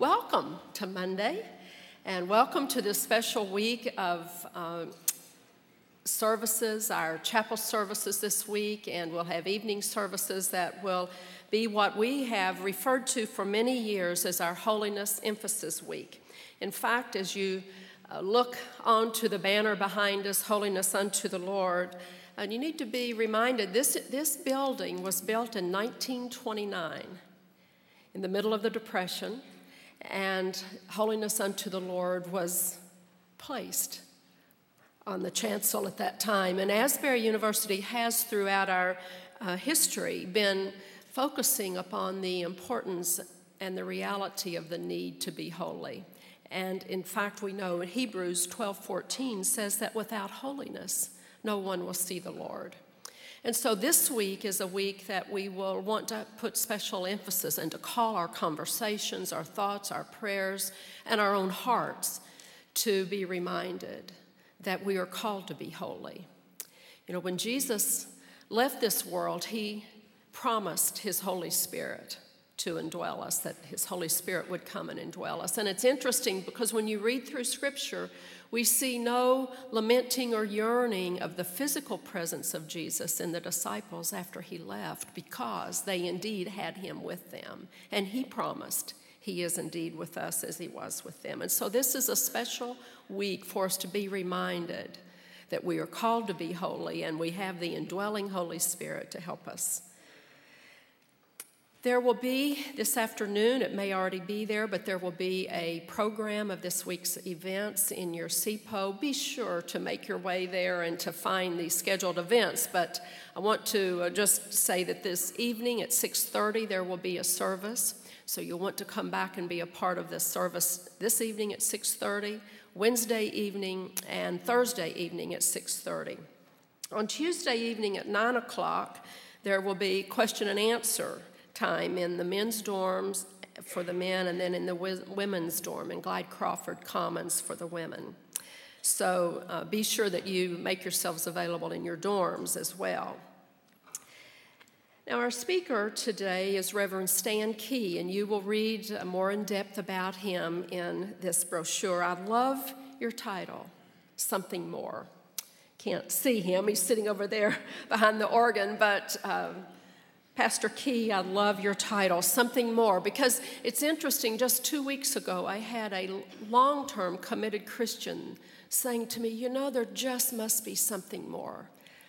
welcome to Monday, and welcome to this special week of services, our chapel services this week, and we'll have evening services that will be what we have referred to for many years as our Holiness Emphasis Week. In fact, as you look onto the banner behind us, Holiness unto the Lord, and you need to be reminded, this building was built in 1929, in the middle of the Depression, and Holiness unto the Lord was placed on the chancel at that time. And Asbury University has, throughout our history, been focusing upon the importance and the reality of the need to be holy. And in fact, we know in Hebrews 12:14 says that without holiness, no one will see the Lord. And so this week is a week that we will want to put special emphasis and to call our conversations, our thoughts, our prayers, and our own hearts to be reminded that we are called to be holy. You know, when Jesus left this world, he promised his Holy Spirit to indwell us, that his Holy Spirit would come and indwell us. And it's interesting because when you read through Scripture, we see no lamenting or yearning of the physical presence of Jesus in the disciples after he left, because they indeed had him with them. And he promised he is indeed with us as he was with them. And so this is a special week for us to be reminded that we are called to be holy, and we have the indwelling Holy Spirit to help us. There will be this afternoon, it may already be there, but there will be a program of this week's events in your CPO. Be sure to make your way there and to find the scheduled events. But I want to just say that this evening at 6:30 there will be a service. So you'll want to come back and be a part of this service this evening at 6:30, Wednesday evening, and Thursday evening at 6:30. On Tuesday evening at 9 o'clock, there will be question and answer time in the men's dorms for the men, and then in the women's dorm in Glide Crawford Commons for the women. So be sure that you make yourselves available in your dorms as well. Now, our speaker today is Reverend Stan Key, and you will read more in depth about him in this brochure. I love your title, Something More. Can't see him, he's sitting over there behind the organ, but Pastor Key, I love your title, Something More, because it's interesting. Just 2 weeks ago, I had a long-term committed Christian saying to me, you know, there just must be something more.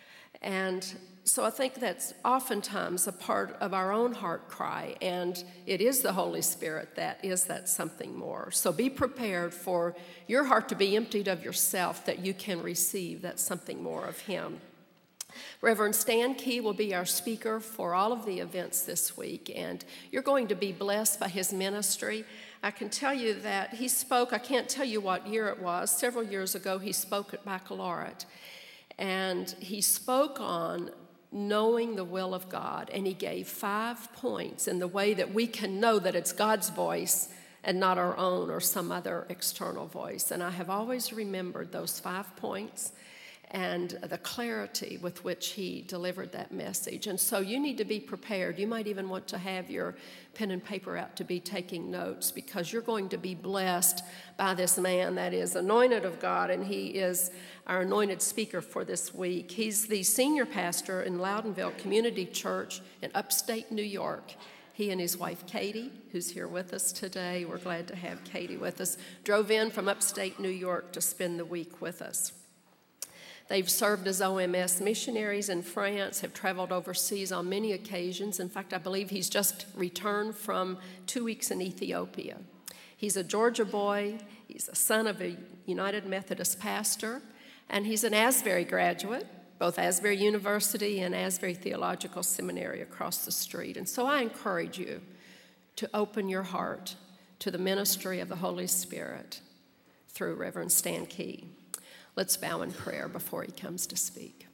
And so I think that's oftentimes a part of our own heart cry, and it is the Holy Spirit that is that something more. So be prepared for your heart to be emptied of yourself, that you can receive that something more of him. Reverend Stan Key will be our speaker for all of the events this week, and you're going to be blessed by his ministry. I can tell you that he spoke, I can't tell you what year it was, several years ago he spoke at Baccalaureate, and he spoke on knowing the will of God, and he gave 5 points in the way that we can know that it's God's voice and not our own or some other external voice. And I have always remembered those 5 points and the clarity with which he delivered that message. And so you need to be prepared. You might even want to have your pen and paper out to be taking notes, because you're going to be blessed by this man that is anointed of God, and he is our anointed speaker for this week. He's the senior pastor in Loudonville Community Church in upstate New York. He and his wife, Katie, who's here with us today, we're glad to have Katie with us, drove in from upstate New York to spend the week with us. They've served as OMS missionaries in France, have traveled overseas on many occasions. In fact, I believe he's just returned from 2 weeks in Ethiopia. He's a Georgia boy, he's a son of a United Methodist pastor, and he's an Asbury graduate, both Asbury University and Asbury Theological Seminary across the street. And so I encourage you to open your heart to the ministry of the Holy Spirit through Reverend Stan Key. Let's bow in prayer before he comes to speak.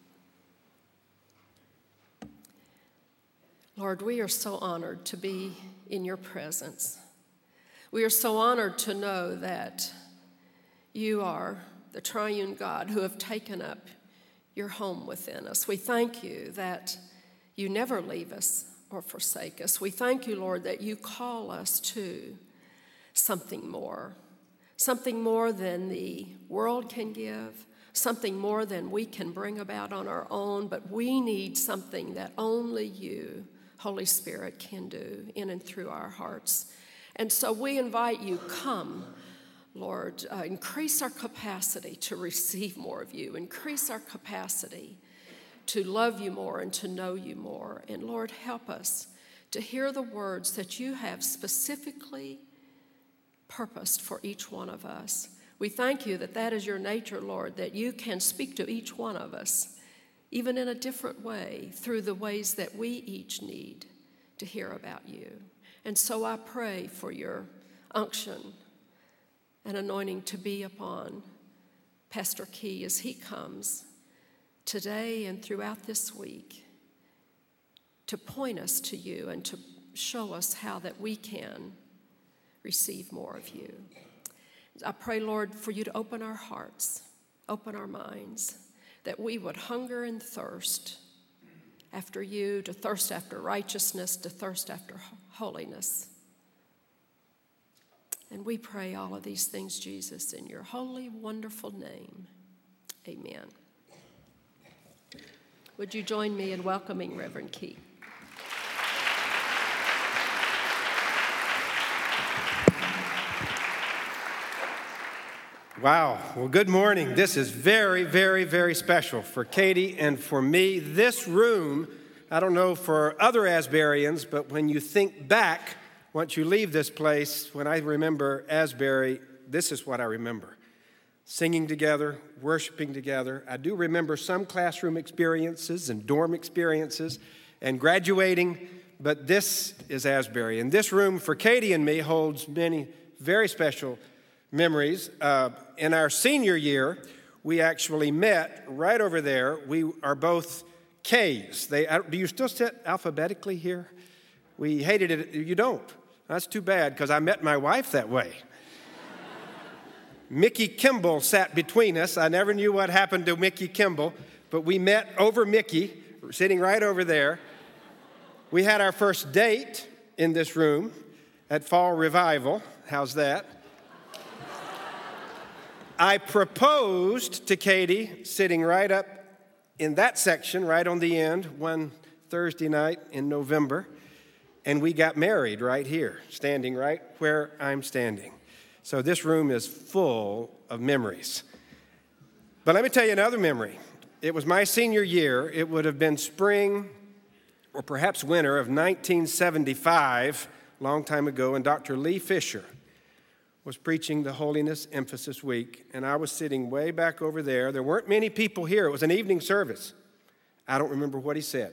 Lord, we are so honored to be in your presence. We are so honored to know that you are the triune God who have taken up your home within us. We thank you that you never leave us or forsake us. We thank you, Lord, that you call us to something more than the world can give, something more than we can bring about on our own, but we need something that only you, Holy Spirit, can do in and through our hearts. And so we invite you, come, Lord, increase our capacity to receive more of you, increase our capacity to love you more and to know you more. And Lord, help us to hear the words that you have specifically purposed for each one of us. We thank you that that is your nature, Lord, that you can speak to each one of us, even in a different way, through the ways that we each need to hear about you. And so I pray for your unction and anointing to be upon Pastor Key as he comes today and throughout this week to point us to you and to show us how that we can receive more of you. I pray, Lord, for you to open our hearts, open our minds, that we would hunger and thirst after you, to thirst after righteousness, to thirst after holiness. And we pray all of these things, Jesus, in your holy, wonderful name. Amen. Would you join me in welcoming Reverend Key? Wow. Well, good morning. This is very, very, very special for Katie and for me. This room, I don't know for other Asburyans, but when you think back, once you leave this place, when I remember Asbury, this is what I remember. Singing together, worshiping together. I do remember some classroom experiences and dorm experiences and graduating, but this is Asbury. And this room for Katie and me holds many very special memories. In our senior year, we actually met right over there. We are both K's. Do you still sit alphabetically here? We hated it. You don't. That's too bad, because I met my wife that way. Mickey Kimball sat between us. I never knew what happened to Mickey Kimball, but we met over Mickey, sitting right over there. We had our first date in this room at Fall Revival. How's that? I proposed to Katie sitting right up in that section, right on the end, one Thursday night in November, and we got married right here, standing right where I'm standing. So this room is full of memories. But let me tell you another memory. It was my senior year. It would have been spring or perhaps winter of 1975, a long time ago, and Dr. Lee Fisher was preaching the Holiness Emphasis Week, and I was sitting way back over there. There weren't many people here. It was an evening service. I don't remember what he said.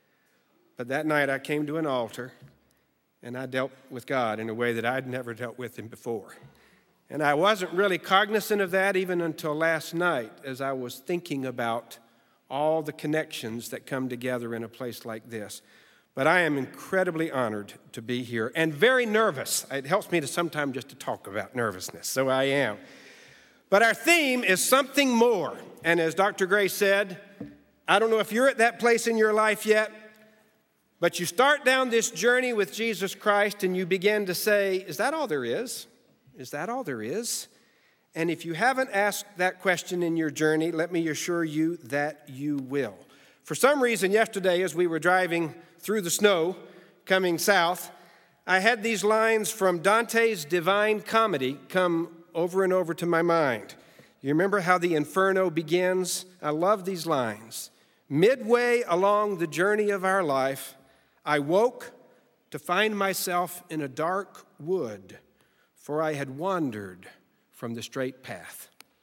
But that night I came to an altar, and I dealt with God in a way that I'd never dealt with him before. And I wasn't really cognizant of that even until last night as I was thinking about all the connections that come together in a place like this. But I am incredibly honored to be here and very nervous. It helps me to sometimes just to talk about nervousness, so I am. But our theme is something more. And as Dr. Gray said, I don't know if you're at that place in your life yet, but you start down this journey with Jesus Christ and you begin to say, is that all there is? Is that all there is? And if you haven't asked that question in your journey, let me assure you that you will. For some reason yesterday as we were driving through the snow coming south, I had these lines from Dante's Divine Comedy come over and over to my mind. You remember how the Inferno begins? I love these lines. Midway along the journey of our life, I woke to find myself in a dark wood, for I had wandered from the straight path.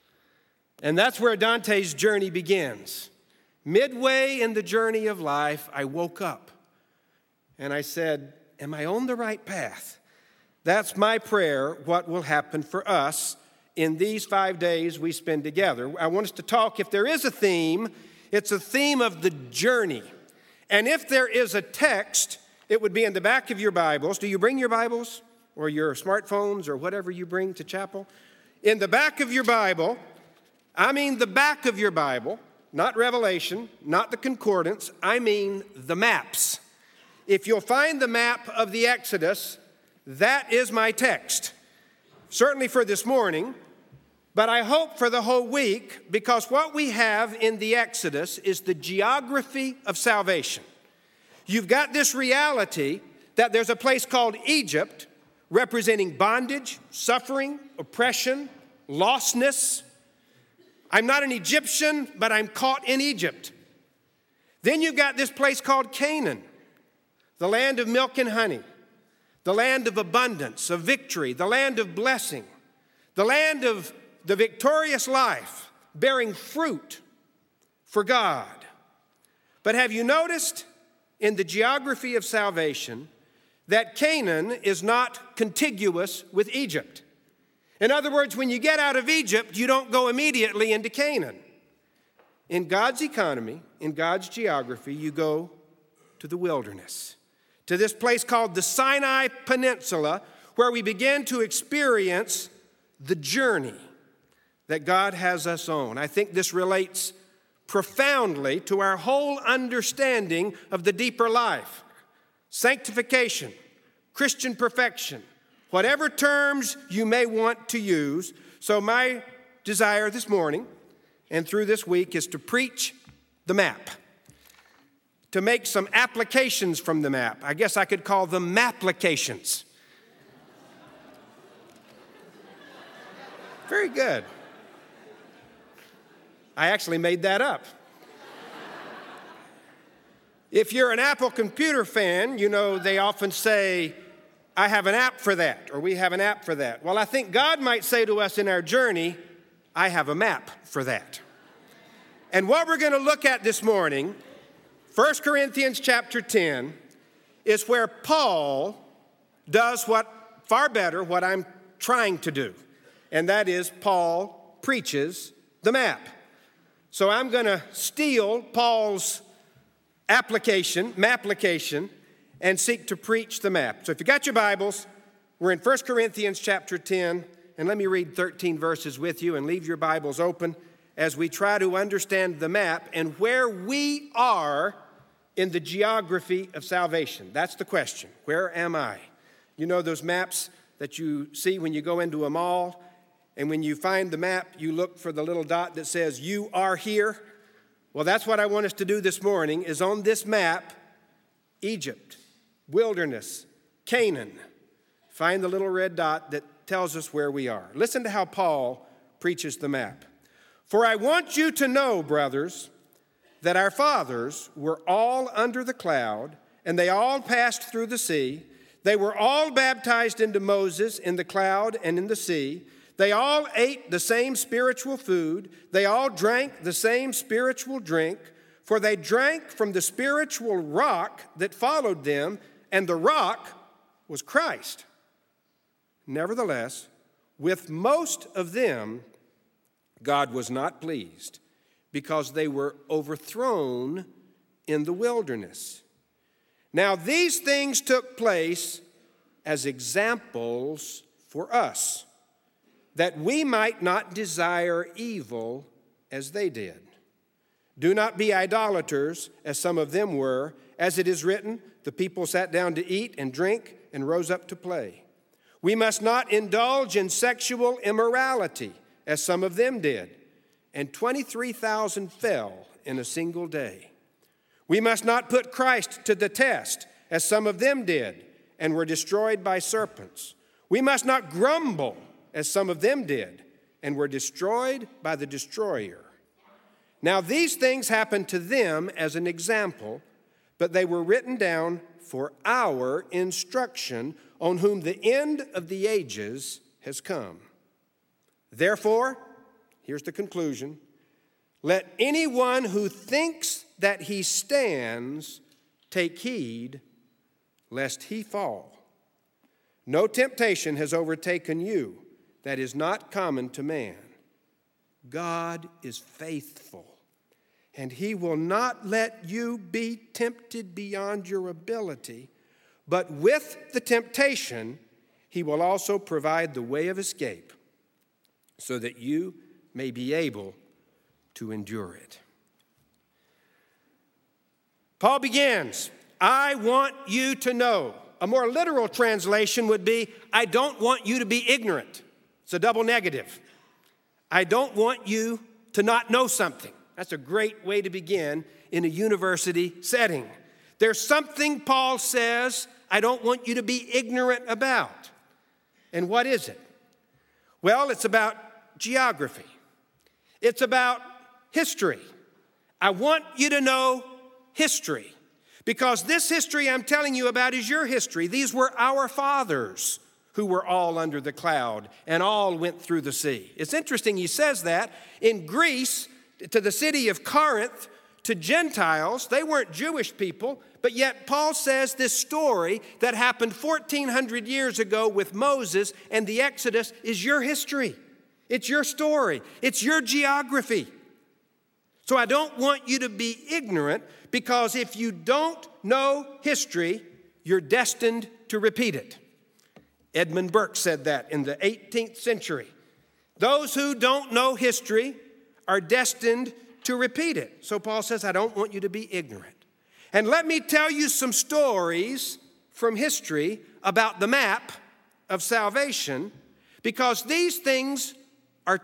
And that's where Dante's journey begins. Midway in the journey of life, I woke up. And I said, am I on the right path? That's my prayer, what will happen for us in these 5 days we spend together. I want us to talk, if there is a theme, it's a theme of the journey. And if there is a text, it would be in the back of your Bibles. Do you bring your Bibles or your smartphones or whatever you bring to chapel? In the back of your Bible, I mean the back of your Bible, not Revelation, not the concordance, I mean the maps. If you'll find the map of the Exodus, that is my text. certainly for this morning, but I hope for the whole week, because what we have in the Exodus is the geography of salvation. You've got this reality that there's a place called Egypt, representing bondage, suffering, oppression, lostness. I'm not an Egyptian, but I'm caught in Egypt. Then you've got this place called Canaan, the land of milk and honey, the land of abundance, of victory, the land of blessing, the land of the victorious life, bearing fruit for God. But have you noticed in the geography of salvation that Canaan is not contiguous with Egypt? In other words, when you get out of Egypt, you don't go immediately into Canaan. In God's economy, in God's geography, you go to the wilderness, to this place called the Sinai Peninsula, where we begin to experience the journey that God has us on. I think this relates profoundly to our whole understanding of the deeper life, sanctification, Christian perfection, whatever terms you may want to use. So my desire this morning and through this week is to preach the map, to make some applications from the map. I guess I could call them mapplications. Very good. I actually made that up. If you're an Apple computer fan, you know they often say, I have an app for that, or we have an app for that. Well, I think God might say to us in our journey, I have a map for that. And what we're going to look at this morning, 1 Corinthians chapter 10, is where Paul does what I'm trying to do. And that is Paul preaches the map. So I'm going to steal Paul's application, and seek to preach the map. So if you got your Bibles, we're in 1 Corinthians chapter 10, and let me read 13 verses with you and leave your Bibles open as we try to understand the map and where we are in the geography of salvation. That's the question. Where am I? You know those maps that you see when you go into a mall, and when you find the map, you look for the little dot that says, you are here. Well, that's what I want us to do this morning, is on this map, Egypt, wilderness, Canaan. Find the little red dot that tells us where we are. Listen to how Paul preaches the map. For I want you to know, brothers, that our fathers were all under the cloud, and they all passed through the sea. They were all baptized into Moses in the cloud and in the sea. They all ate the same spiritual food. They all drank the same spiritual drink, for they drank from the spiritual rock that followed them, and the rock was Christ. Nevertheless, with most of them, God was not pleased, because they were overthrown in the wilderness. Now, these things took place as examples for us, that we might not desire evil as they did. Do not be idolaters, as some of them were. As it is written, the people sat down to eat and drink and rose up to play. We must not indulge in sexual immorality, as some of them did, and 23,000 fell in a single day. We must not put Christ to the test, as some of them did, and were destroyed by serpents. We must not grumble, as some of them did, and were destroyed by the destroyer. Now these things happened to them as an example, but they were written down for our instruction, on whom the end of the ages has come. Therefore, here's the conclusion, let anyone who thinks that he stands take heed lest he fall. No temptation has overtaken you that is not common to man. God is faithful, and he will not let you be tempted beyond your ability, but with the temptation, he will also provide the way of escape, so that you may be able to endure it. Paul begins, I want you to know. A more literal translation would be, I don't want you to be ignorant. It's a double negative. I don't want you to not know something. That's a great way to begin in a university setting. There's something, Paul says, I don't want you to be ignorant about. And what is it? Well, it's about geography. It's about history. I want you to know history, because this history I'm telling you about is your history. These were our fathers who were all under the cloud and all went through the sea. It's interesting he says that. In Greece, to the city of Corinth, to Gentiles, they weren't Jewish people, but yet Paul says this story that happened 1,400 years ago with Moses and the Exodus is your history. It's your story. It's your geography. So I don't want you to be ignorant, because if you don't know history, you're destined to repeat it. Edmund Burke said that in the 18th century. Those who don't know history are destined to repeat it. So Paul says, I don't want you to be ignorant. And let me tell you some stories from history about the map of salvation, because these things are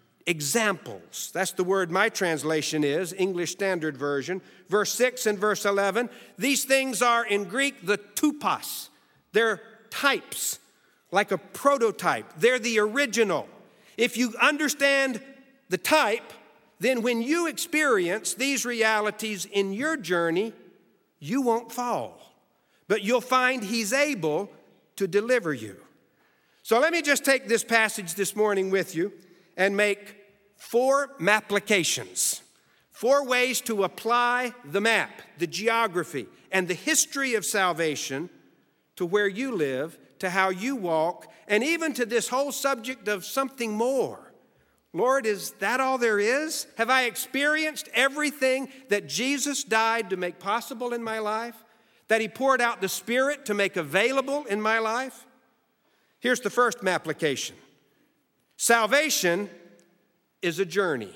examples. That's the word my translation is, English Standard Version. Verse 6 and verse 11. These things are in Greek the tupos. They're types, like a prototype. They're the original. If you understand the type, then when you experience these realities in your journey, you won't fall. But you'll find He's able to deliver you. So let me just take this passage this morning with you and make 4 applications, 4 ways to apply the map, the geography, and the history of salvation to where you live, to how you walk, and even to this whole subject of something more. Lord, is that all there is? Have I experienced everything that Jesus died to make possible in my life? That He poured out the Spirit to make available in my life? Here's the first application. Salvation is a journey.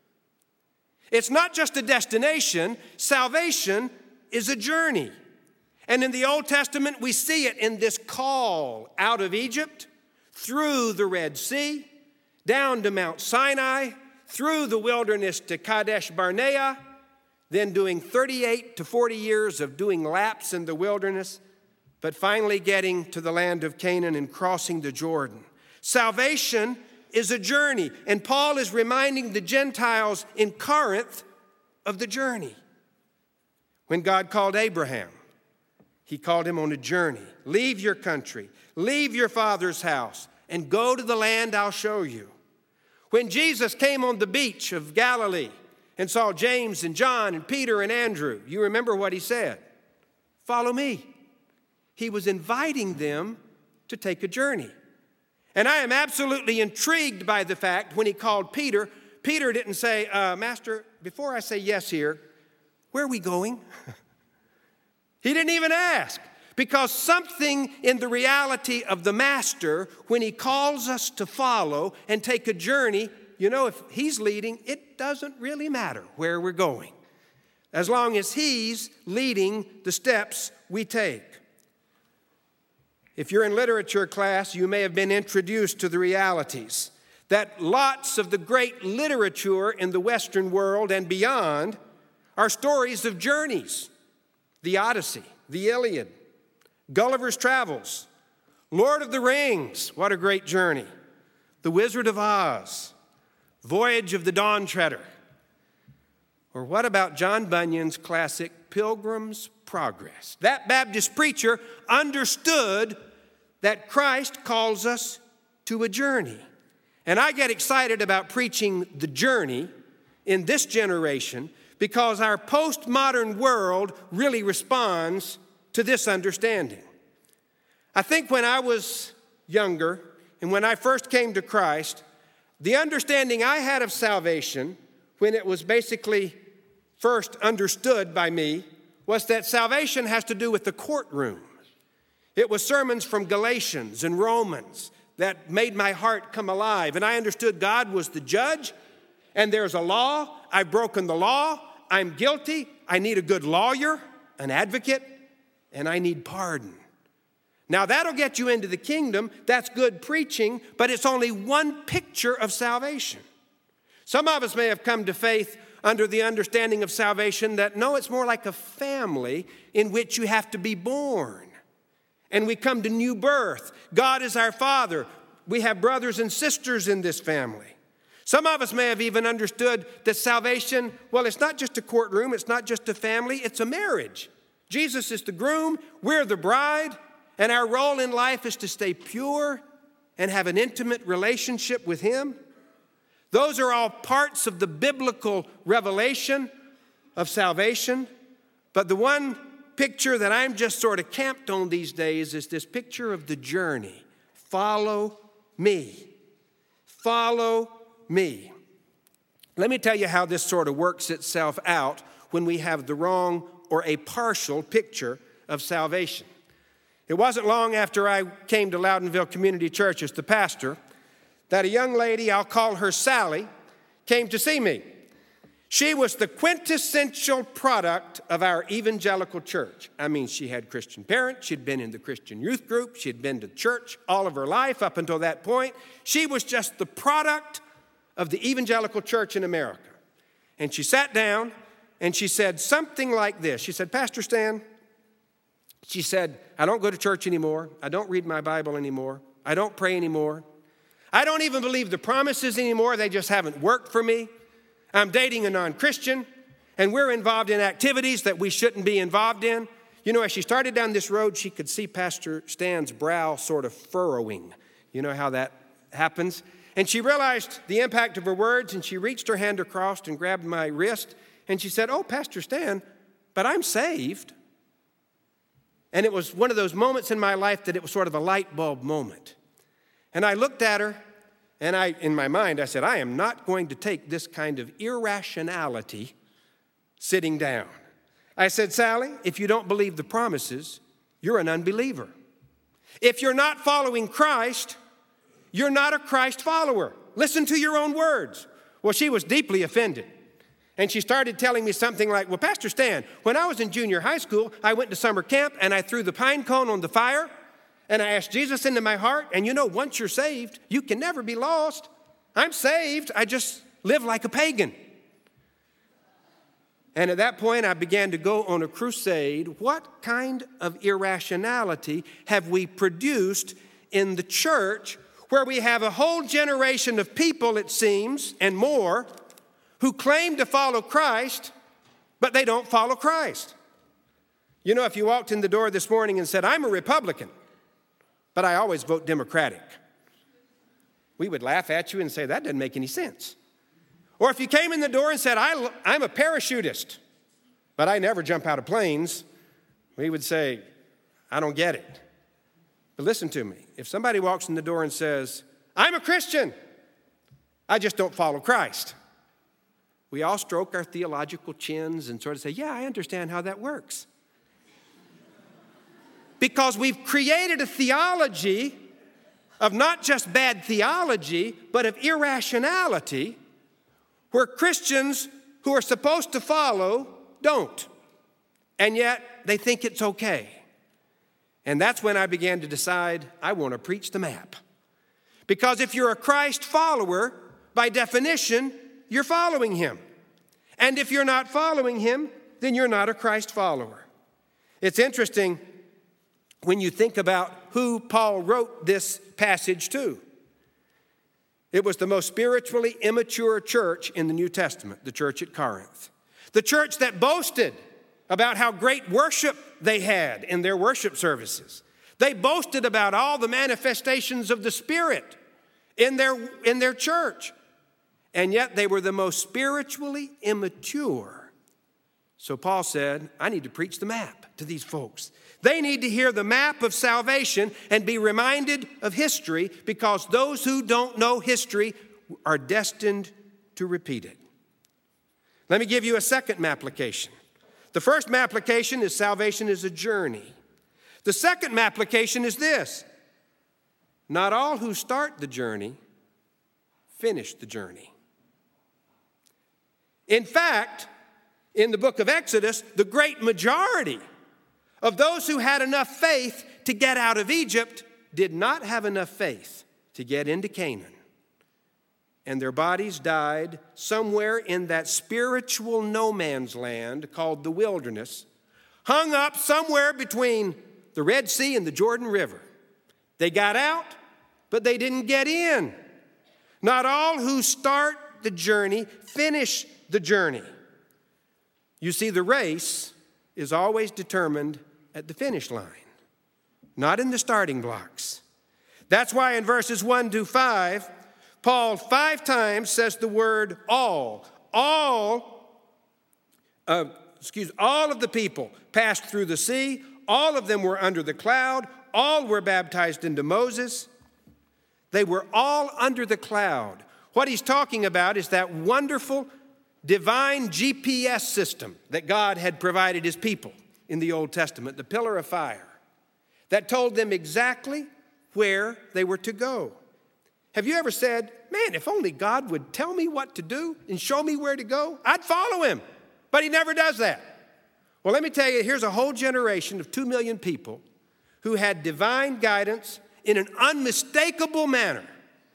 It's not just a destination. Salvation is a journey. And in the Old Testament, we see it in this call out of Egypt, through the Red Sea, down to Mount Sinai, through the wilderness to Kadesh Barnea, then doing 38 to 40 years of doing laps in the wilderness, but finally getting to the land of Canaan and crossing the Jordan. Salvation is a journey, and Paul is reminding the Gentiles in Corinth of the journey. When God called Abraham, He called him on a journey. Leave your country, leave your father's house, and go to the land I'll show you. When Jesus came on the beach of Galilee and saw James and John and Peter and Andrew, you remember what He said? Follow me. He was inviting them to take a journey. And I am absolutely intrigued by the fact when He called Peter, Peter didn't say, Master, before I say yes here, where are we going? He didn't even ask, because something in the reality of the Master, when He calls us to follow and take a journey, you know, if He's leading, it doesn't really matter where we're going, as long as He's leading the steps we take. If you're in literature class, you may have been introduced to the realities that lots of the great literature in the Western world and beyond are stories of journeys. The Odyssey, the Iliad, Gulliver's Travels, Lord of the Rings, what a great journey. The Wizard of Oz, Voyage of the Dawn Treader. Or what about John Bunyan's classic Pilgrim's Progress? That Baptist preacher understood that Christ calls us to a journey. And I get excited about preaching the journey in this generation because our postmodern world really responds to this understanding. I think when I was younger and when I first came to Christ, the understanding I had of salvation, when it was basically first understood by me, was that salvation has to do with the courtroom. It was sermons from Galatians and Romans that made my heart come alive. And I understood God was the judge, and there's a law. I've broken the law. I'm guilty. I need a good lawyer, an advocate, and I need pardon. Now, that'll get you into the kingdom. That's good preaching, but it's only one picture of salvation. Some of us may have come to faith under the understanding of salvation that, no, it's more like a family in which you have to be born. And we come to new birth. God is our Father. We have brothers and sisters in this family. Some of us may have even understood that salvation, well, it's not just a courtroom, it's not just a family, it's a marriage. Jesus is the groom, we're the bride, and our role in life is to stay pure and have an intimate relationship with Him. Those are all parts of the biblical revelation of salvation. But the one picture that I'm just sort of camped on these days is this picture of the journey. Follow me. Follow me. Let me tell you how this sort of works itself out when we have the wrong or a partial picture of salvation. It wasn't long after I came to Loudonville Community Church as the pastor that a young lady, I'll call her Sally, came to see me. She was the quintessential product of our evangelical church. I mean, she had Christian parents. She'd been in the Christian youth group. She'd been to church all of her life up until that point. She was just the product of the evangelical church in America. And she sat down and she said something like this. She said, Pastor Stan, she said, I don't go to church anymore. I don't read my Bible anymore. I don't pray anymore. I don't even believe the promises anymore. They just haven't worked for me. I'm dating a non-Christian, and we're involved in activities that we shouldn't be involved in. You know, as she started down this road, she could see Pastor Stan's brow sort of furrowing. You know how that happens? And she realized the impact of her words, and she reached her hand across and grabbed my wrist, and she said, oh, Pastor Stan, but I'm saved. And it was one of those moments in my life that it was sort of a light bulb moment. And I looked at her, and in my mind, I said, I am not going to take this kind of irrationality sitting down. I said, Sally, if you don't believe the promises, you're an unbeliever. If you're not following Christ, you're not a Christ follower. Listen to your own words. Well, she was deeply offended. And she started telling me something like, well, Pastor Stan, when I was in junior high school, I went to summer camp and I threw the pine cone on the fire. And I asked Jesus into my heart, and you know, once you're saved, you can never be lost. I'm saved, I just live like a pagan. And at that point, I began to go on a crusade. What kind of irrationality have we produced in the church where we have a whole generation of people, it seems, and more, who claim to follow Christ, but they don't follow Christ? You know, if you walked in the door this morning and said, I'm a Republican, but I always vote Democratic, we would laugh at you and say, that doesn't make any sense. Or if you came in the door and said, I'm a parachutist, but I never jump out of planes, we would say, I don't get it. But listen to me. If somebody walks in the door and says, I'm a Christian, I just don't follow Christ, we all stroke our theological chins and sort of say, yeah, I understand how that works. Because we've created a theology of not just bad theology, but of irrationality, where Christians who are supposed to follow don't. And yet they think it's okay. And that's when I began to decide I want to preach the map. Because if you're a Christ follower, by definition, you're following Him. And if you're not following Him, then you're not a Christ follower. It's interesting when you think about who Paul wrote this passage to. It was the most spiritually immature church in the New Testament, the church at Corinth. The church that boasted about how great worship they had in their worship services. They boasted about all the manifestations of the Spirit in their church. And yet they were the most spiritually immature. So Paul said, I need to preach the map to these folks. They need to hear the map of salvation and be reminded of history, because those who don't know history are destined to repeat it. Let me give you a second application. The first application is salvation is a journey. The second application is this: not all who start the journey finish the journey. In fact, in the book of Exodus, the great majority of those who had enough faith to get out of Egypt did not have enough faith to get into Canaan. And their bodies died somewhere in that spiritual no man's land called the wilderness, hung up somewhere between the Red Sea and the Jordan River. They got out, but they didn't get in. Not all who start the journey finish the journey. You see, the race is always determined at the finish line, not in the starting blocks. That's why in verses 1 to 5, Paul 5 times says the word all. All of the people passed through the sea. All of them were under the cloud. All were baptized into Moses. They were all under the cloud. What he's talking about is that wonderful divine GPS system that God had provided his people in the Old Testament, the pillar of fire, that told them exactly where they were to go. Have you ever said, man, if only God would tell me what to do and show me where to go, I'd follow him. But he never does that. Well, let me tell you, here's a whole generation of 2 million people who had divine guidance in an unmistakable manner.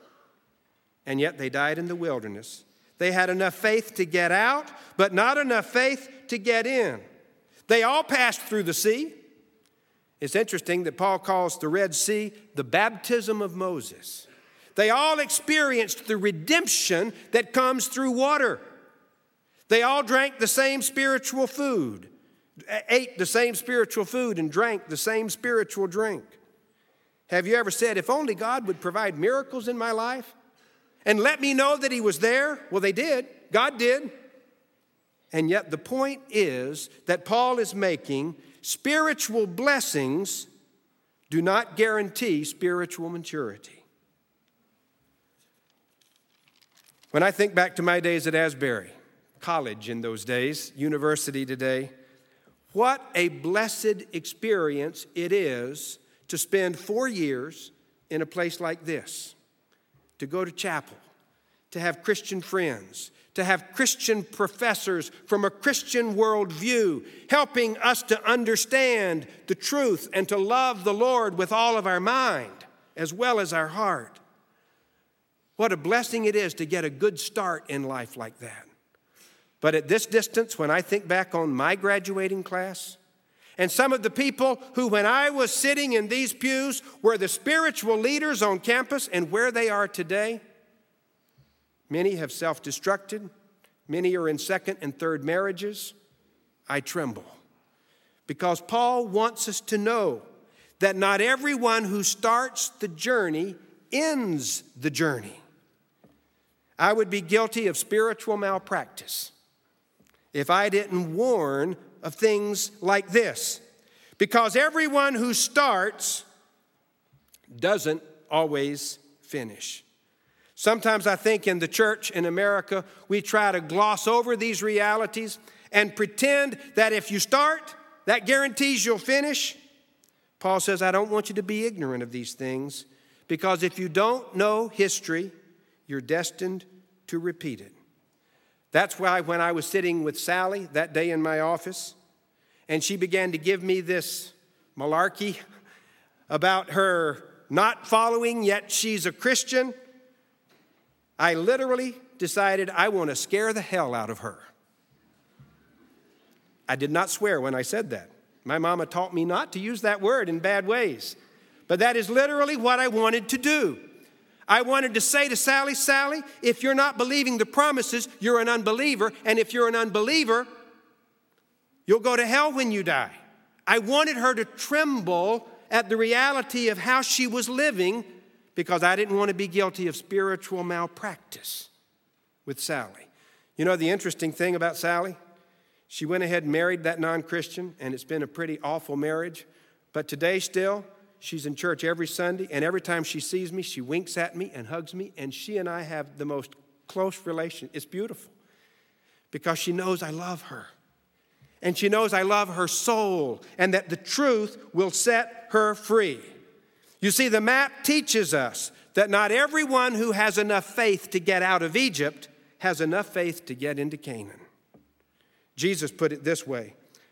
And yet they died in the wilderness. They had enough faith to get out, but not enough faith to get in. They all passed through the sea. It's interesting that Paul calls the Red Sea the baptism of Moses. They all experienced the redemption that comes through water. They all drank the same spiritual food, ate the same spiritual food, and drank the same spiritual drink. Have you ever said, if only God would provide miracles in my life and let me know that he was there? Well, they did. God did. And yet the point is that Paul is making spiritual blessings do not guarantee spiritual maturity. When I think back to my days at Asbury, college in those days, university today, what a blessed experience it is to spend 4 years in a place like this, to go to chapel, to have Christian friends, to have Christian professors from a Christian worldview, helping us to understand the truth and to love the Lord with all of our mind as well as our heart. What a blessing it is to get a good start in life like that. But at this distance, when I think back on my graduating class, and some of the people who, when I was sitting in these pews, were the spiritual leaders on campus and where they are today, many have self-destructed. Many are in second and third marriages. I tremble. Because Paul wants us to know that not everyone who starts the journey ends the journey. I would be guilty of spiritual malpractice if I didn't warn of things like this. Because everyone who starts doesn't always finish. Sometimes I think in the church in America, we try to gloss over these realities and pretend that if you start, that guarantees you'll finish. Paul says, I don't want you to be ignorant of these things, because if you don't know history, you're destined to repeat it. That's why when I was sitting with Sally that day in my office, and she began to give me this malarkey about her not following, yet she's a Christian, I literally decided I want to scare the hell out of her. I did not swear when I said that. My mama taught me not to use that word in bad ways. But that is literally what I wanted to do. I wanted to say to Sally, Sally, if you're not believing the promises, you're an unbeliever. And if you're an unbeliever, you'll go to hell when you die. I wanted her to tremble at the reality of how she was living, because I didn't want to be guilty of spiritual malpractice with Sally. You know the interesting thing about Sally? She went ahead and married that non-Christian, and it's been a pretty awful marriage. But today still, she's in church every Sunday, and every time she sees me, she winks at me and hugs me, and she and I have the most close relation. It's beautiful because she knows I love her. And she knows I love her soul and that the truth will set her free. You see, the map teaches us that not everyone who has enough faith to get out of Egypt has enough faith to get into Canaan. Jesus put it this way,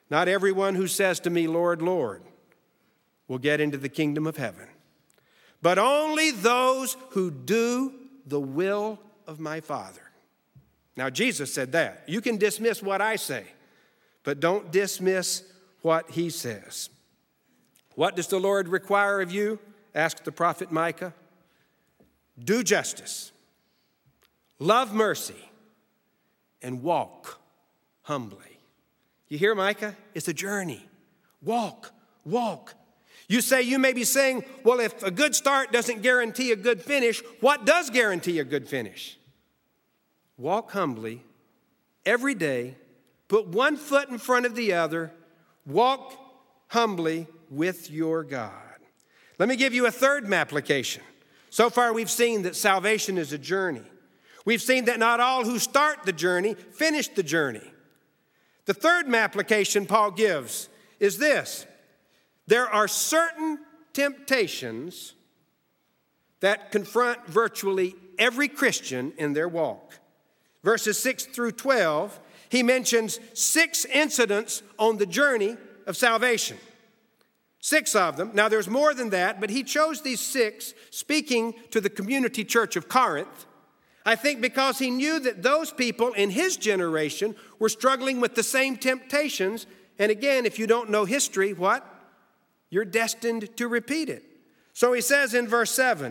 Not everyone who says to me, Lord, Lord, will get into the kingdom of heaven, but only those who do the will of my Father. Now, Jesus said that. You can dismiss what I say, but don't dismiss what he says. What does the Lord require of you? Asked the prophet Micah. Do justice, love mercy, and walk humbly. You hear, Micah? It's a journey. Walk. You may be saying, well, if a good start doesn't guarantee a good finish, what does guarantee a good finish? Walk humbly every day, put one foot in front of the other, walk humbly with your God. Let me give you a third application. So far, we've seen that salvation is a journey. We've seen that not all who start the journey finish the journey. The third application Paul gives is this. There are certain temptations that confront virtually every Christian in their walk. Verses 6 through 12, he mentions 6 incidents on the journey of salvation. 6 of them. Now, there's more than that, but he chose these 6, speaking to the community church of Corinth, I think because he knew that those people in his generation were struggling with the same temptations. And again, if you don't know history, what? You're destined to repeat it. So he says in verse 7,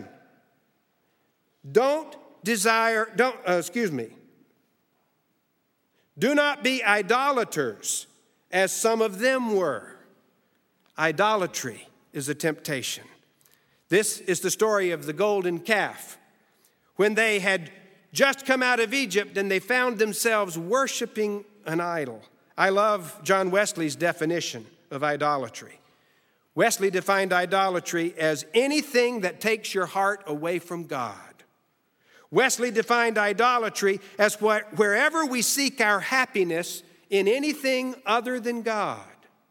do not be idolaters, as some of them were. Idolatry is a temptation. This is the story of the golden calf. When they had just come out of Egypt and they found themselves worshiping an idol. I love John Wesley's definition of idolatry. Wesley defined idolatry as anything that takes your heart away from God. Wesley defined idolatry as wherever we seek our happiness in anything other than God.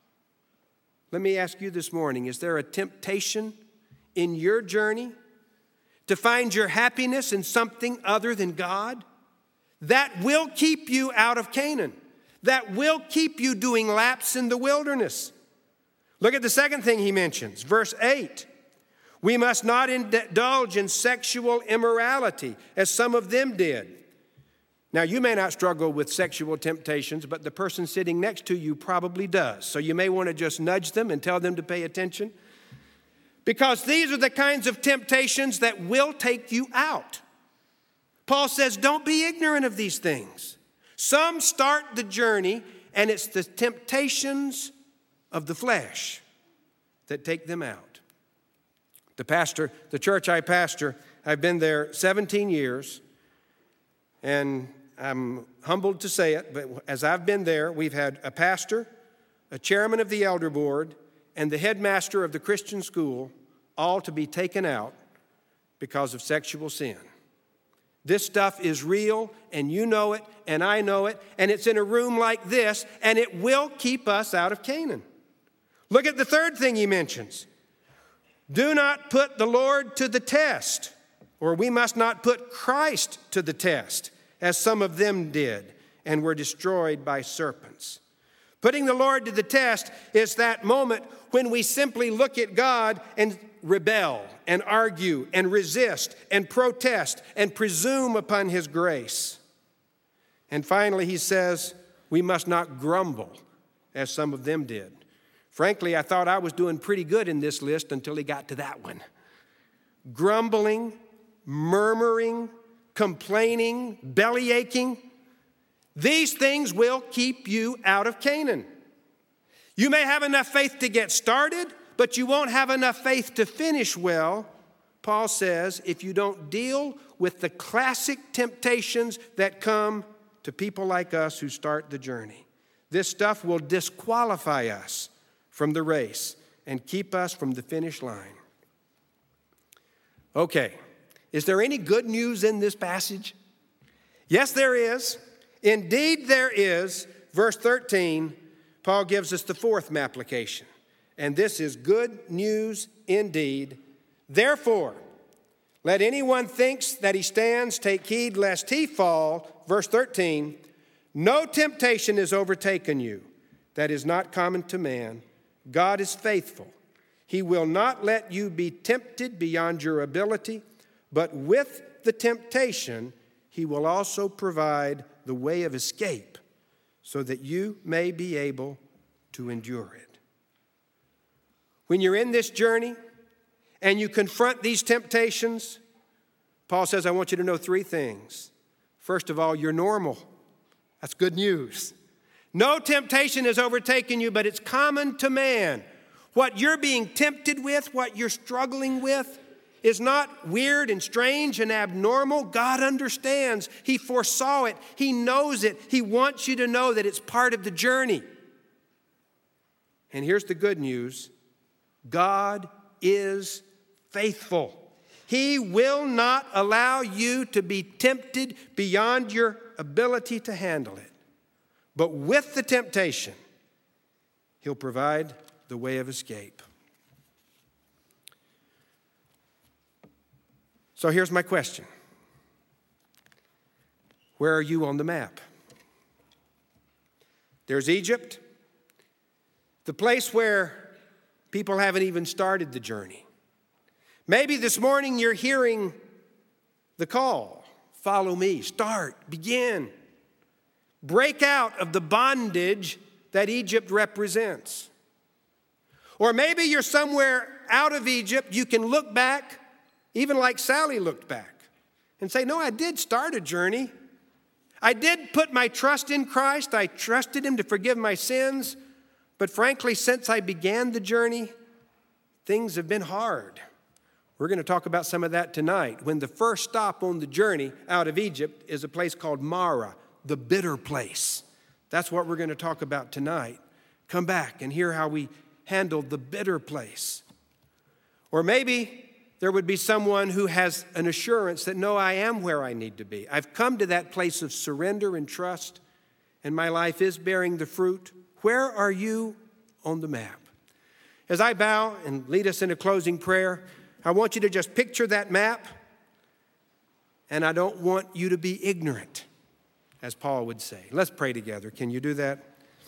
Let me ask you this morning, is there a temptation in your journey to find your happiness in something other than God? That will keep you out of Canaan. That will keep you doing laps in the wilderness. Look at the second thing he mentions, verse 8. We must not indulge in sexual immorality, as some of them did. Now, you may not struggle with sexual temptations, but the person sitting next to you probably does. So you may want to just nudge them and tell them to pay attention. Because these are the kinds of temptations that will take you out. Paul says, don't be ignorant of these things. Some start the journey, and it's the temptations of the flesh that take them out. The church I pastor, I've been there 17 years, and I'm humbled to say it, but as I've been there, we've had a pastor, a chairman of the elder board, and the headmaster of the Christian school, all to be taken out because of sexual sin. This stuff is real, and you know it, and I know it, and it's in a room like this, and it will keep us out of Canaan. Look at the third thing he mentions. Do not put the Lord to the test, or we must not put Christ to the test, as some of them did, and were destroyed by serpents. Putting the Lord to the test is that moment when we simply look at God and rebel and argue and resist and protest and presume upon his grace. And finally, he says, we must not grumble, as some of them did. Frankly, I thought I was doing pretty good in this list until he got to that one. Grumbling, murmuring, complaining, belly aching. These things will keep you out of Canaan. You may have enough faith to get started, but you won't have enough faith to finish well, Paul says, if you don't deal with the classic temptations that come to people like us who start the journey. This stuff will disqualify us from the race and keep us from the finish line. Okay, is there any good news in this passage? Yes, there is. Indeed, there is. Verse 13, Paul gives us the fourth application. And this is good news indeed. Therefore, let anyone thinks that he stands take heed lest he fall. Verse 13, no temptation is overtaken you that is not common to man. God is faithful. He will not let you be tempted beyond your ability, but with the temptation, he will also provide the way of escape so that you may be able to endure it. When you're in this journey and you confront these temptations, Paul says, I want you to know three things. First of all, you're normal. That's good news. No temptation has overtaken you, but it's common to man. What you're being tempted with, what you're struggling with, is not weird and strange and abnormal. God understands. He foresaw it. He knows it. He wants you to know that it's part of the journey. And here's the good news. God is faithful. He will not allow you to be tempted beyond your ability to handle it. But with the temptation, he'll provide the way of escape. So here's my question. Where are you on the map? There's Egypt, the place where people haven't even started the journey. Maybe this morning you're hearing the call. Follow me. Start. Begin. Break out of the bondage that Egypt represents. Or maybe you're somewhere out of Egypt. You can look back, even like Sally looked back, and say, no, I did start a journey. I did put my trust in Christ. I trusted him to forgive my sins. But frankly, since I began the journey, things have been hard. We're going to talk about some of that tonight, when the first stop on the journey out of Egypt is a place called Marah, the bitter place. That's what we're going to talk about tonight. Come back and hear how we handled the bitter place. Or maybe there would be someone who has an assurance that, no, I am where I need to be. I've come to that place of surrender and trust, and my life is bearing the fruit. Where are you on the map? As I bow and lead us in a closing prayer, I want you to just picture that map, and I don't want you to be ignorant, as Paul would say. Let's pray together. Can you do that?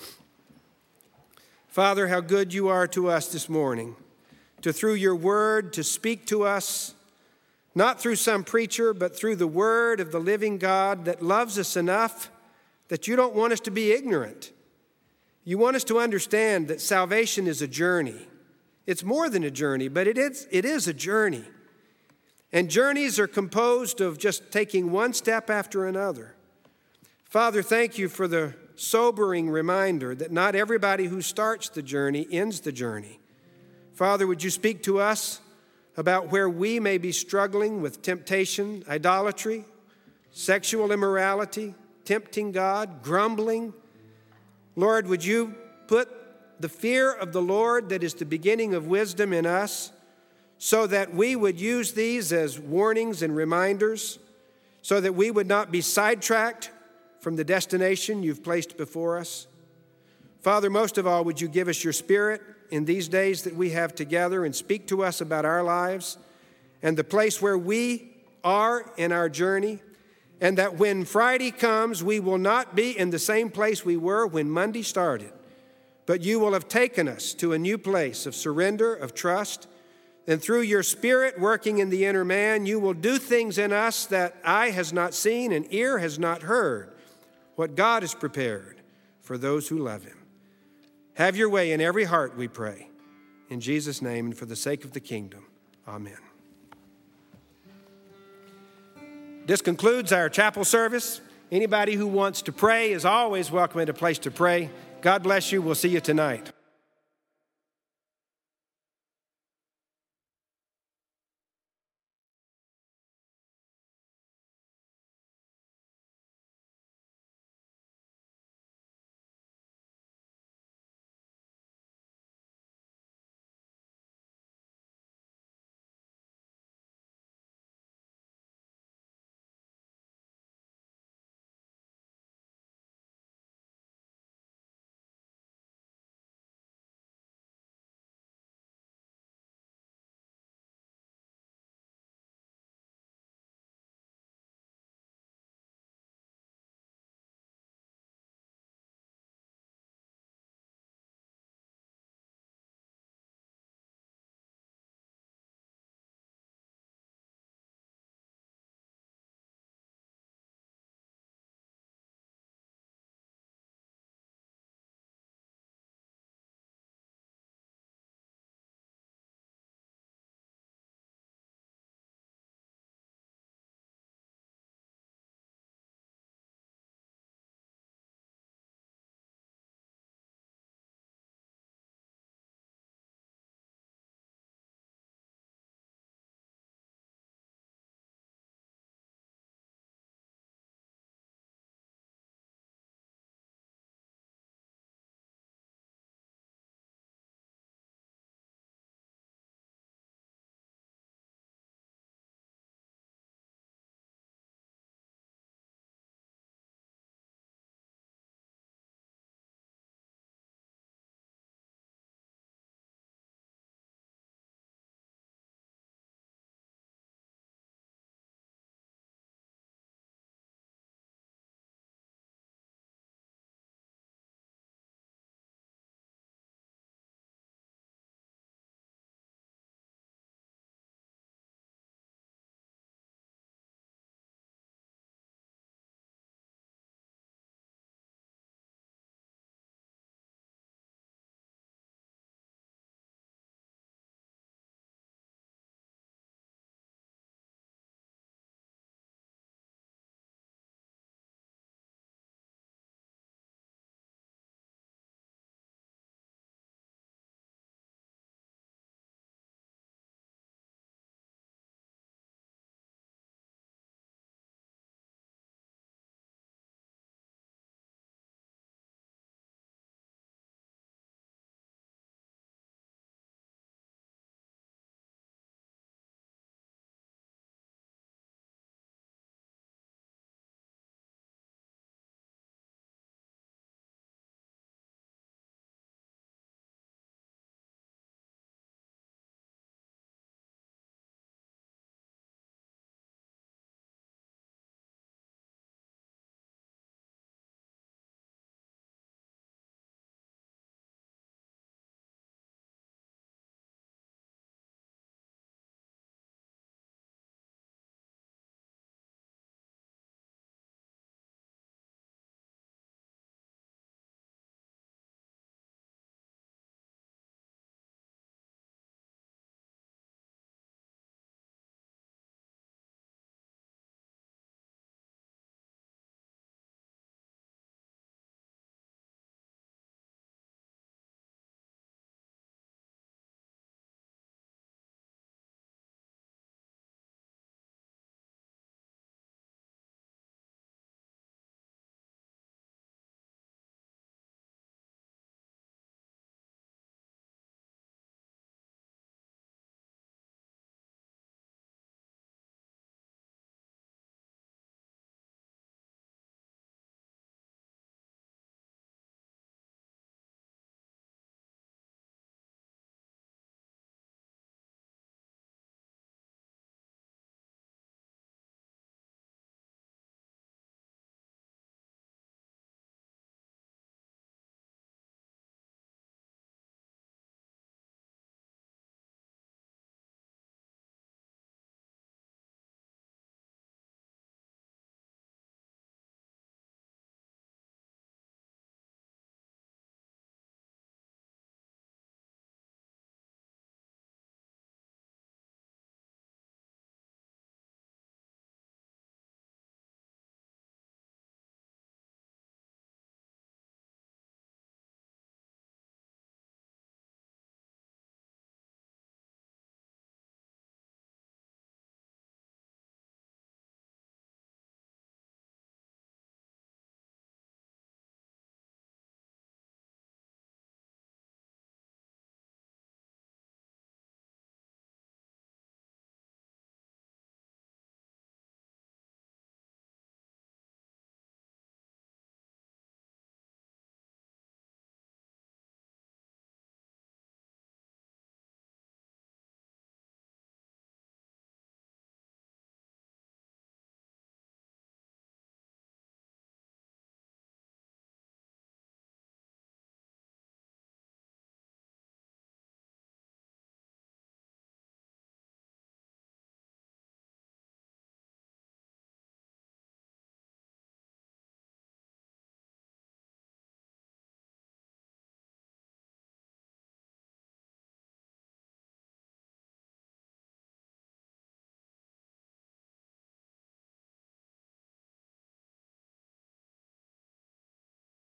Father, how good you are to us this morning, to through your word to speak to us, not through some preacher, but through the word of the living God that loves us enough that you don't want us to be ignorant. You want us to understand that salvation is a journey. It's more than a journey, but it is a journey. And journeys are composed of just taking one step after another. Father, thank you for the sobering reminder that not everybody who starts the journey ends the journey. Father, would you speak to us about where we may be struggling with temptation, idolatry, sexual immorality, tempting God, grumbling? Lord, would you put the fear of the Lord that is the beginning of wisdom in us, so that we would use these as warnings and reminders, so that we would not be sidetracked from the destination you've placed before us. Father, most of all, would you give us your Spirit in these days that we have together and speak to us about our lives and the place where we are in our journey, and that when Friday comes, we will not be in the same place we were when Monday started, but you will have taken us to a new place of surrender, of trust, and through your Spirit working in the inner man, you will do things in us that eye has not seen and ear has not heard, what God has prepared for those who love him. Have your way in every heart, we pray. In Jesus' name and for the sake of the kingdom. Amen. This concludes our chapel service. Anybody who wants to pray is always welcome at a place to pray. God bless you. We'll see you tonight.